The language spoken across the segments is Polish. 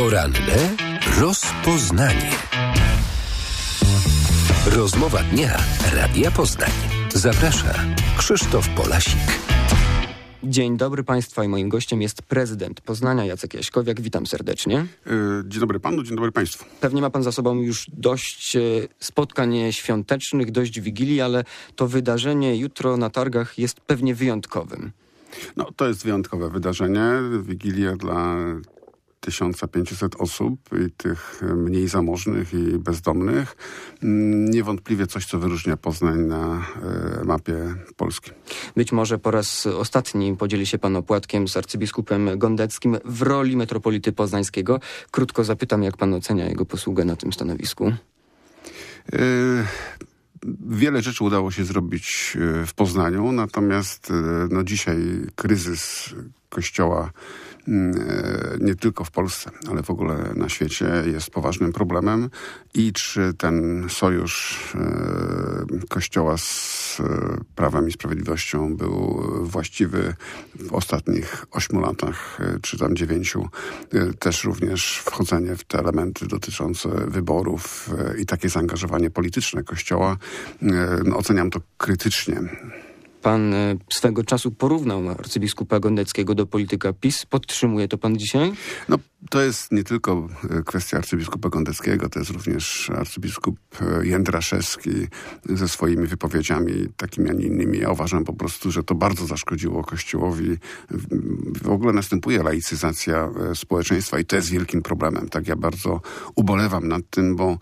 Poranne rozpoznanie. Rozmowa dnia Radia Poznań. Zaprasza Krzysztof Polasik. Dzień dobry Państwa i moim gościem jest prezydent Poznania Jacek Jaśkowiak. Witam serdecznie. Dzień dobry Panu, dzień dobry Państwu. Pewnie ma Pan za sobą już dość spotkań świątecznych, dość wigilii, ale to wydarzenie jutro na targach jest pewnie wyjątkowym. No, to jest wyjątkowe wydarzenie. Wigilia dla 1500 osób i tych mniej zamożnych i bezdomnych. Niewątpliwie coś, co wyróżnia Poznań na mapie Polski. Być może po raz ostatni podzieli się Pan opłatkiem z arcybiskupem Gondeckim w roli metropolity poznańskiego. Krótko zapytam, jak Pan ocenia jego posługę na tym stanowisku? Wiele rzeczy udało się zrobić w Poznaniu, natomiast dzisiaj kryzys Kościoła nie tylko w Polsce, ale w ogóle na świecie jest poważnym problemem i czy ten sojusz Kościoła z Prawem i Sprawiedliwością był właściwy w ostatnich 8 latach, czy tam 9, też również wchodzenie w te elementy dotyczące wyborów i takie zaangażowanie polityczne Kościoła, oceniam to krytycznie. Pan swego czasu porównał arcybiskupa Gondeckiego do polityka PiS. Podtrzymuje to pan dzisiaj? No, to jest nie tylko kwestia arcybiskupa Gondeckiego, to jest również arcybiskup Jędraszewski ze swoimi wypowiedziami takimi, a nie innymi. Ja uważam po prostu, że to bardzo zaszkodziło Kościołowi. W ogóle następuje laicyzacja społeczeństwa i to jest wielkim problemem. Tak, ja bardzo ubolewam nad tym, bo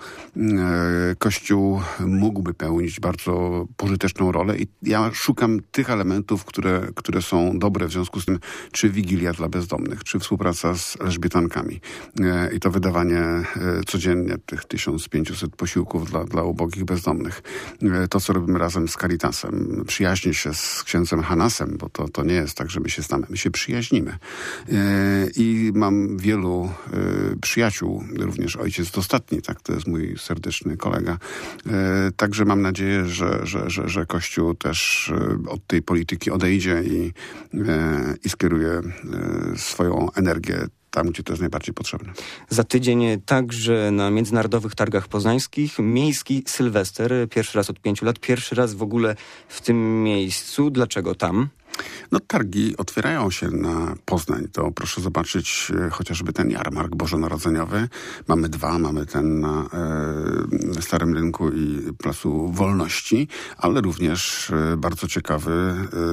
Kościół mógłby pełnić bardzo pożyteczną rolę i ja szukam tych elementów, które są dobre w związku z tym, czy Wigilia dla bezdomnych, czy współpraca z Elżbietankami i to wydawanie codziennie tych 1500 posiłków dla ubogich bezdomnych. To, co robimy razem z Caritasem, przyjaźnię się z księdzem Hanasem, bo to nie jest tak, że my się znamy, my się przyjaźnimy. I mam wielu przyjaciół, również ojciec Dostatni, tak, to jest mój serdeczny kolega. Także mam nadzieję, że Kościół też od tej polityki odejdzie i skieruje swoją energię tam, gdzie to jest najbardziej potrzebne. Za tydzień także na Międzynarodowych Targach Poznańskich miejski Sylwester. Pierwszy raz od 5 lat, pierwszy raz w ogóle w tym miejscu. Dlaczego tam? No, targi otwierają się na Poznań. To proszę zobaczyć chociażby ten jarmark bożonarodzeniowy. Mamy dwa, mamy ten na Starym Rynku i Placu Wolności, ale również bardzo ciekawy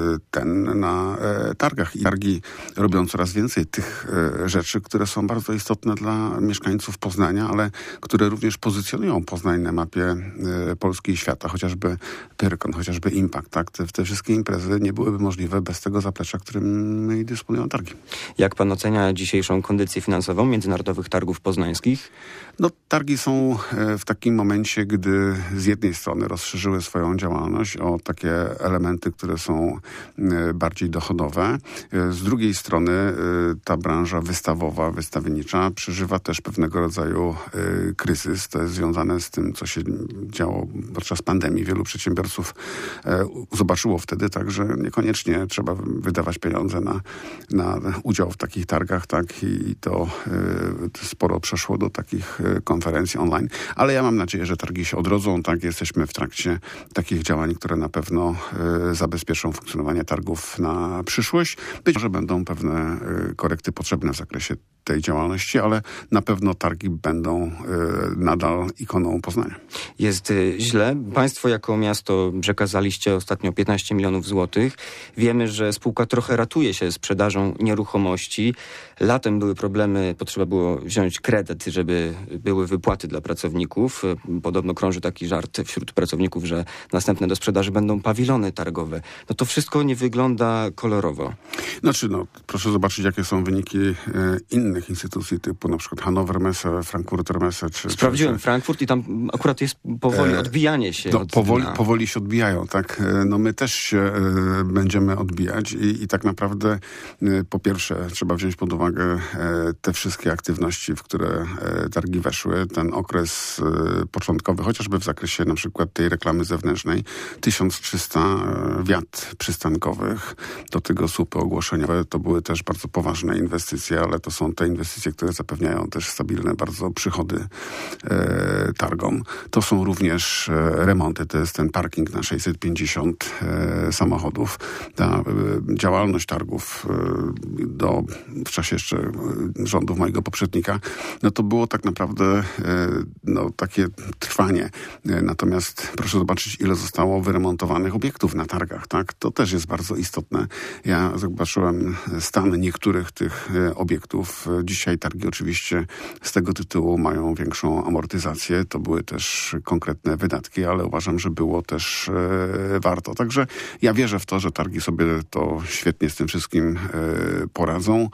ten na targach. I targi robią coraz więcej tych rzeczy, które są bardzo istotne dla mieszkańców Poznania, ale które również pozycjonują Poznań na mapie Polski i świata. Chociażby Pyrkon, chociażby Impact. Tak? Te wszystkie imprezy nie byłyby możliwe bez tego zaplecza, którym dysponują targi. Jak pan ocenia dzisiejszą kondycję finansową Międzynarodowych Targów Poznańskich? No, targi są w takim momencie, gdy z jednej strony rozszerzyły swoją działalność o takie elementy, które są bardziej dochodowe. Z drugiej strony ta branża wystawowa, wystawiennicza przeżywa też pewnego rodzaju kryzys. To jest związane z tym, co się działo podczas pandemii. Wielu przedsiębiorców zobaczyło wtedy tak, że niekoniecznie trzeba wydawać pieniądze na udział w takich targach, tak, i to sporo przeszło do takich konferencji online, ale ja mam nadzieję, że targi się odrodzą, tak, jesteśmy w trakcie takich działań, które na pewno zabezpieczą funkcjonowanie targów na przyszłość. Być może będą pewne korekty potrzebne w zakresie tej działalności, ale na pewno targi będą nadal ikoną Poznania. Jest źle. Państwo jako miasto przekazaliście ostatnio 15 milionów złotych. Wiemy, że spółka trochę ratuje się sprzedażą nieruchomości. Latem były problemy, potrzeba było wziąć kredyt, żeby były wypłaty dla pracowników. Podobno krąży taki żart wśród pracowników, że następne do sprzedaży będą pawilony targowe. No to wszystko nie wygląda kolorowo. Znaczy, proszę zobaczyć, jakie są wyniki innych instytucji, typu na przykład Hannover Messe, Frankfurter Messe. Sprawdziłem Frankfurt i tam akurat jest powoli odbijanie się. Powoli się odbijają, tak. No my też się będziemy odbijać i tak naprawdę po pierwsze trzeba wziąć pod uwagę te wszystkie aktywności, w które targi weszły. Ten okres początkowy, chociażby w zakresie na przykład tej reklamy zewnętrznej, 1300 wiat przystankowych, do tego słupy ogłoszeniowe. To były też bardzo poważne inwestycje, ale to są te te inwestycje, które zapewniają też stabilne bardzo przychody targom. To są również remonty, to jest ten parking na 650 samochodów. Ta działalność targów w czasie jeszcze rządów mojego poprzednika, no to było tak naprawdę takie trwanie. Natomiast proszę zobaczyć, ile zostało wyremontowanych obiektów na targach, tak? To też jest bardzo istotne. Ja zobaczyłem stan niektórych tych obiektów. Dzisiaj targi oczywiście z tego tytułu mają większą amortyzację. To były też konkretne wydatki, ale uważam, że było też warto. Także ja wierzę w to, że targi sobie to świetnie z tym wszystkim poradzą,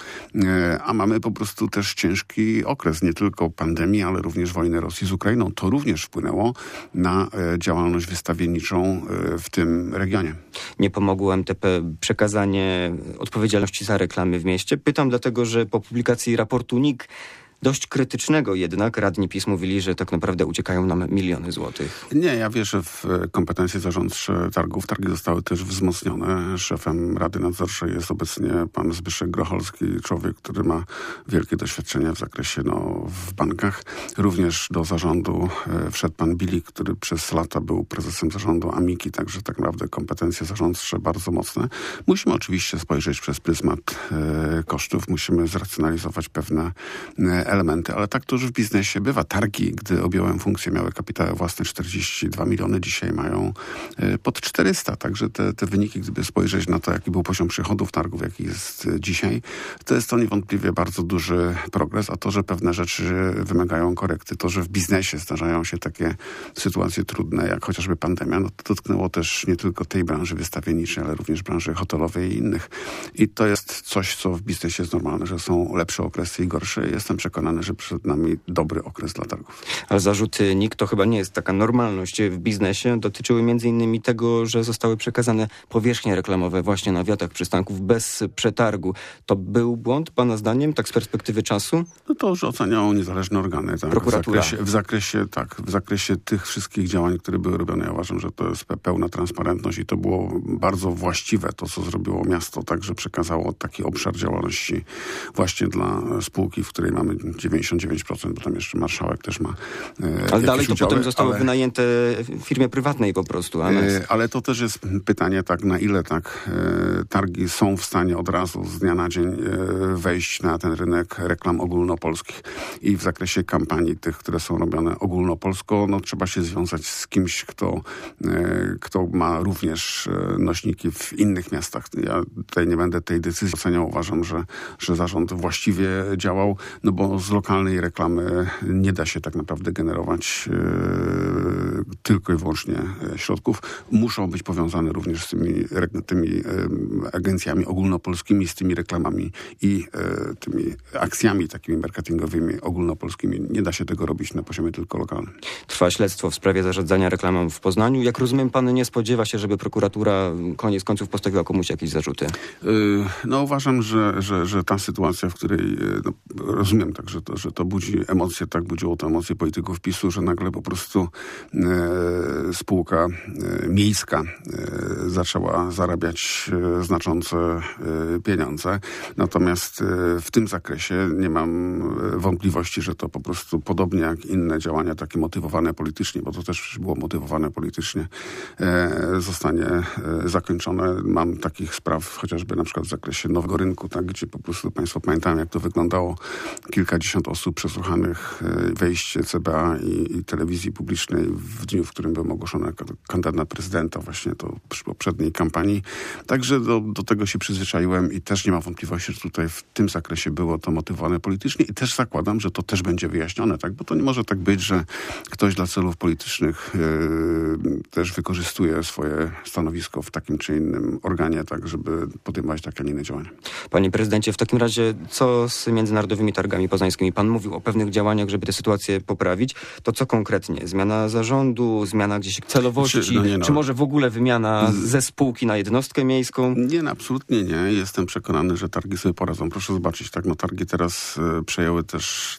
a mamy po prostu też ciężki okres, nie tylko pandemii, ale również wojny Rosji z Ukrainą. To również wpłynęło na działalność wystawienniczą w tym regionie. Nie pomogło MTP przekazanie odpowiedzialności za reklamy w mieście. Pytam dlatego, że po publikacji raportu NIK, dość krytycznego jednak, radni PiS mówili, że tak naprawdę uciekają nam miliony złotych. Nie, ja wierzę w kompetencje zarządcze targów. Targi zostały też wzmocnione. Szefem Rady Nadzorczej jest obecnie pan Zbyszek Grocholski, człowiek, który ma wielkie doświadczenie w zakresie w bankach. Również do zarządu wszedł pan Bilik, który przez lata był prezesem zarządu Amiki, także tak naprawdę kompetencje zarządcze bardzo mocne. Musimy oczywiście spojrzeć przez pryzmat kosztów, musimy zracjonalizować pewne elementy, ale tak to już w biznesie bywa. Targi, gdy objąłem funkcję, miały kapitały własne 42 miliony, dzisiaj mają pod 400. Także te wyniki, gdyby spojrzeć na to, jaki był poziom przychodów targów, jaki jest dzisiaj, to jest to niewątpliwie bardzo duży progres, a to, że pewne rzeczy wymagają korekty, to, że w biznesie zdarzają się takie sytuacje trudne, jak chociażby pandemia, no to dotknęło też nie tylko tej branży wystawienniczej, ale również branży hotelowej i innych. I to jest coś, co w biznesie jest normalne, że są lepsze okresy i gorsze. Jestem przekonany, że przed nami dobry okres dla targów. Ale zarzuty NIK to chyba nie jest taka normalność w biznesie. Dotyczyły m.in. tego, że zostały przekazane powierzchnie reklamowe właśnie na wiatach przystanków bez przetargu. To był błąd, pana zdaniem, tak z perspektywy czasu? No to już oceniają niezależne organy. Tak? Prokuratura. W zakresie tych wszystkich działań, które były robione, ja uważam, że to jest pełna transparentność i to było bardzo właściwe, to co zrobiło miasto, także przekazało taki obszar działalności właśnie dla spółki, w której mamy 99%, bo tam jeszcze marszałek też ma ale dalej to udziały, potem zostało wynajęte firmie prywatnej po prostu. Ale to też jest pytanie, tak na ile targi są w stanie od razu z dnia na dzień wejść na ten rynek reklam ogólnopolskich. I w zakresie kampanii tych, które są robione ogólnopolsko, no trzeba się związać z kimś, kto ma również nośniki w innych miastach. Ja tutaj nie będę tej decyzji oceniał. Uważam, że zarząd właściwie działał, no bo z lokalnej reklamy nie da się tak naprawdę generować tylko i wyłącznie środków. Muszą być powiązane również z tymi agencjami ogólnopolskimi, z tymi reklamami i tymi akcjami takimi marketingowymi ogólnopolskimi. Nie da się tego robić na poziomie tylko lokalnym. Trwa śledztwo w sprawie zarządzania reklamą w Poznaniu. Jak rozumiem, pan nie spodziewa się, żeby prokuratura koniec końców postawiła komuś jakieś zarzuty? No uważam, że ta sytuacja, w której rozumiem tak, że to budzi emocje, tak budziło to emocje polityków PiS-u, że nagle po prostu spółka miejska zaczęła zarabiać znaczące pieniądze. Natomiast w tym zakresie nie mam wątpliwości, że to po prostu podobnie jak inne działania takie motywowane politycznie, bo to też było motywowane politycznie, zostanie zakończone. Mam takich spraw chociażby na przykład w zakresie Nowego Rynku, tak, gdzie po prostu państwo pamiętają, jak to wyglądało. Kilkadziesiąt osób przesłuchanych, wejście CBA i telewizji publicznej w dniu, w którym był ogłoszony kandydat na prezydenta, właśnie to przy poprzedniej kampanii. Także do tego się przyzwyczaiłem i też nie mam wątpliwości, że tutaj w tym zakresie było to motywowane politycznie i też zakładam, że to też będzie wyjaśnione, tak? Bo to nie może tak być, że ktoś dla celów politycznych też wykorzystuje swoje stanowisko w takim czy innym organie, tak, żeby podejmować takie, a nie inne działania. Panie prezydencie, w takim razie co z międzynarodowymi targami poza poznańskim i pan mówił o pewnych działaniach, żeby tę sytuację poprawić, to co konkretnie? Zmiana zarządu, zmiana gdzieś celowości, czy może w ogóle wymiana ze spółki na jednostkę miejską? Nie, absolutnie nie. Jestem przekonany, że targi sobie poradzą. Proszę zobaczyć, tak, targi teraz przejęły też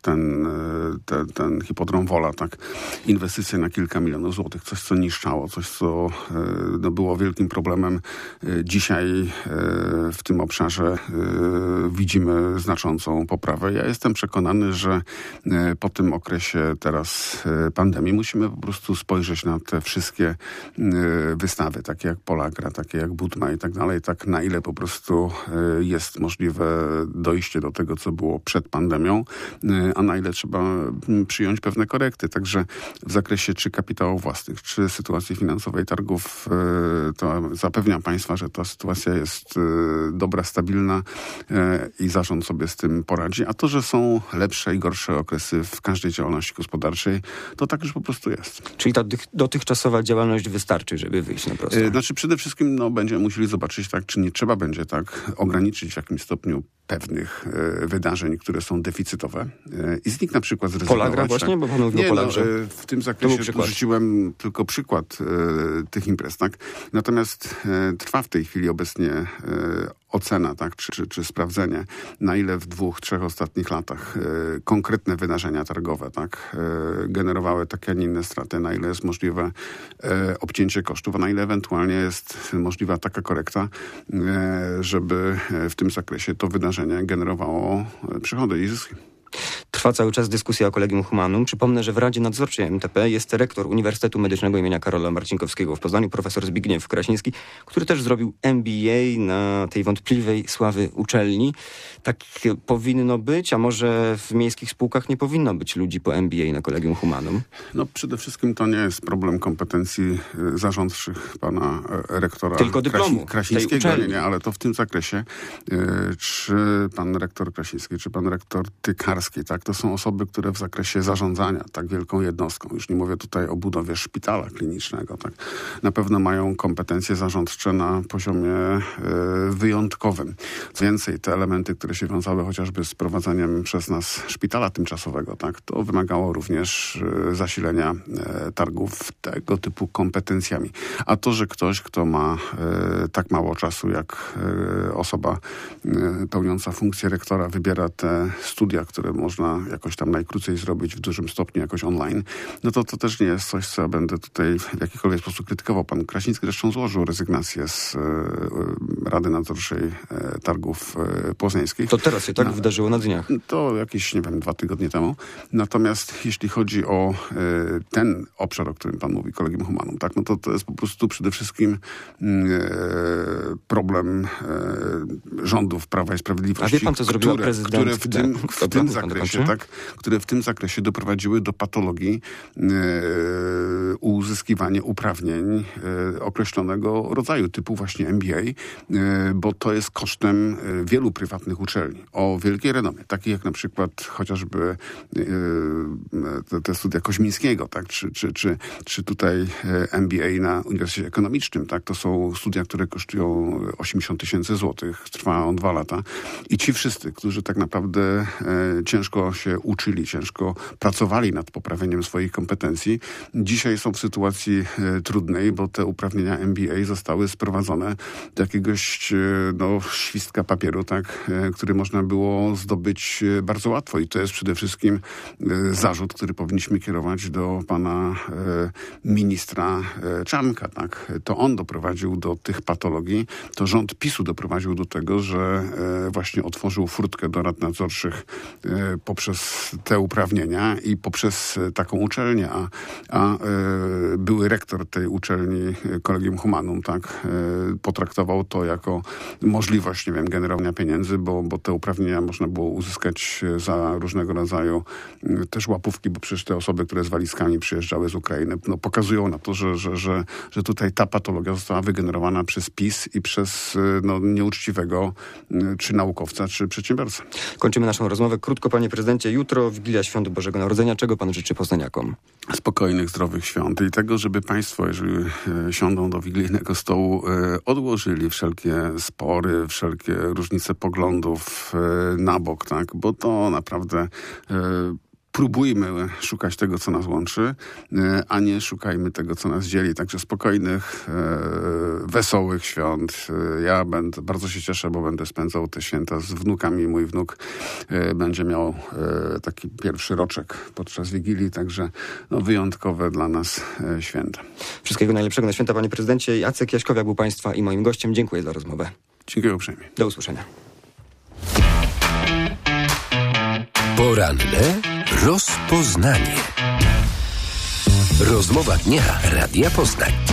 ten hipodrom Wola, tak, inwestycje na kilka milionów złotych, coś co niszczało, coś co było wielkim problemem. Dzisiaj w tym obszarze widzimy znaczącą poprawę. Ja jestem przekonany, że po tym okresie teraz pandemii musimy po prostu spojrzeć na te wszystkie wystawy, takie jak Polagra, takie jak Budma i tak dalej, tak na ile po prostu jest możliwe dojście do tego, co było przed pandemią, a na ile trzeba przyjąć pewne korekty. Także w zakresie czy kapitałów własnych, czy sytuacji finansowej targów, to zapewniam Państwa, że ta sytuacja jest dobra, stabilna i zarząd sobie z tym poradzi. A to, że są lepsze i gorsze okresy w każdej działalności gospodarczej, to tak już po prostu jest. Czyli ta dotychczasowa działalność wystarczy, żeby wyjść na prosto? Znaczy przede wszystkim będziemy musieli zobaczyć, tak, czy nie trzeba będzie tak ograniczyć w jakimś stopniu pewnych wydarzeń, które są deficytowe i z nich na przykład zrezygnować. Polagra właśnie? Bo pan mówił o Polagrze. W tym zakresie rzuciłem tylko przykład tych imprez, tak? Natomiast trwa w tej chwili obecnie ocena, tak, czy sprawdzenie, na ile w 2-3 ostatnich latach konkretne wydarzenia targowe, tak, generowały takie, a nie inne straty, na ile jest możliwe obcięcie kosztów, a na ile ewentualnie jest możliwa taka korekta, żeby w tym zakresie to wydarzenie generowało przychody i zyski. Trwa cały czas dyskusja o Collegium Humanum. Przypomnę, że w Radzie Nadzorczej MTP jest rektor Uniwersytetu Medycznego im. Karola Marcinkowskiego w Poznaniu, profesor Zbigniew Krasiński, który też zrobił MBA na tej wątpliwej sławy uczelni. Tak powinno być, a może w miejskich spółkach nie powinno być ludzi po MBA na Collegium Humanum? Przede wszystkim to nie jest problem kompetencji zarządczych pana rektora tylko dyplomu Krasińskiego, nie, ale to w tym zakresie, czy pan rektor Krasiński, czy pan rektor Tykarski, tak, to są osoby, które w zakresie zarządzania tak wielką jednostką, już nie mówię tutaj o budowie szpitala klinicznego, tak, na pewno mają kompetencje zarządcze na poziomie wyjątkowym. Co więcej, te elementy, które się wiązały chociażby z prowadzeniem przez nas szpitala tymczasowego, tak, to wymagało również zasilenia targów tego typu kompetencjami. A to, że ktoś, kto ma tak mało czasu jak osoba pełniąca funkcję rektora, wybiera te studia, które można jakoś tam najkrócej zrobić w dużym stopniu jakoś online, to też nie jest coś, co ja będę tutaj w jakikolwiek sposób krytykował. Pan Krasiński zresztą złożył rezygnację z Rady Nadzorczej Targów Poznańskich. To teraz się tak wydarzyło na dniach. To jakieś, 2 tygodnie temu. Natomiast jeśli chodzi o ten obszar, o którym pan mówi, Collegium Humanum, tak, to jest po prostu przede wszystkim problem rządów Prawa i Sprawiedliwości. A wie pan, co zrobiła prezydent? Które w tym zakresie doprowadziły do patologii uzyskiwania uprawnień określonego rodzaju, typu właśnie MBA, bo to jest kosztem wielu prywatnych uczelni o wielkiej renomie, takich jak na przykład chociażby te studia Koźmińskiego, tak, czy tutaj MBA na Uniwersytecie Ekonomicznym, tak, to są studia, które kosztują 80 000 złotych, trwa on 2 lata i ci wszyscy, którzy tak naprawdę ciężko się uczyli, ciężko pracowali nad poprawieniem swoich kompetencji, dzisiaj są w sytuacji trudnej, bo te uprawnienia MBA zostały sprowadzone do jakiegoś świstka papieru, tak, który można było zdobyć bardzo łatwo i to jest przede wszystkim zarzut, który powinniśmy kierować do pana ministra Czarnka, tak. To on doprowadził do tych patologii, to rząd PiS-u doprowadził do tego, że właśnie otworzył furtkę do rad nadzorczych poprzez te uprawnienia i poprzez taką uczelnię, a były rektor tej uczelni Collegium Humanum, tak, potraktował to jako możliwość, generowania pieniędzy, bo te uprawnienia można było uzyskać za różnego rodzaju też łapówki, bo przecież te osoby, które z walizkami przyjeżdżały z Ukrainy, pokazują na to, że tutaj ta patologia została wygenerowana przez PiS i przez nieuczciwego czy naukowca, czy przedsiębiorcę. Kończymy naszą rozmowę. Krótko, panie prezydencie. prezydencie, jutro Wigilia Świąt Bożego Narodzenia. Czego pan życzy poznaniakom? Spokojnych, zdrowych świąt i tego, żeby państwo, jeżeli siądą do wigilijnego stołu, odłożyli wszelkie spory, wszelkie różnice poglądów na bok, tak? Bo to naprawdę... Próbujmy szukać tego, co nas łączy, a nie szukajmy tego, co nas dzieli. Także spokojnych, wesołych świąt. Ja bardzo się cieszę, bo będę spędzał te święta z wnukami. Mój wnuk będzie miał taki pierwszy roczek podczas Wigilii, także wyjątkowe dla nas święta. Wszystkiego najlepszego na święta, panie prezydencie. Jacek Jaśkowiak był państwa i moim gościem. Dziękuję za rozmowę. Dziękuję uprzejmie. Do usłyszenia. Poranne rozpoznanie. Rozmowa dnia Radia Poznań.